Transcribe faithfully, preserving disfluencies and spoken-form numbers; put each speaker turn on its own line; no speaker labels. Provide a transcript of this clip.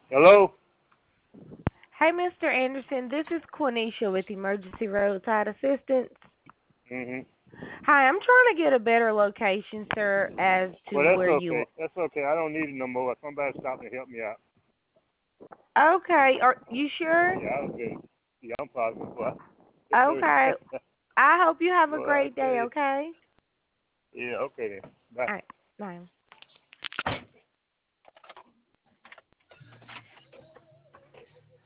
Hello?
Hey, Mister Anderson, this is Quenisha with Emergency Roadside Assistance.
hmm
Hi, I'm trying to get a better location, sir, as
Well,
to
that's
where
okay.
you.
That's okay. I don't need it no more. Somebody stop and help me out.
Okay, are you sure?
Yeah, I was good. Yeah, I'm positive. What? Go
Okay,
ahead.
I hope you have a
Well, I
great
tell
day.
you.
Okay.
Yeah, okay then. Bye.
All right, bye.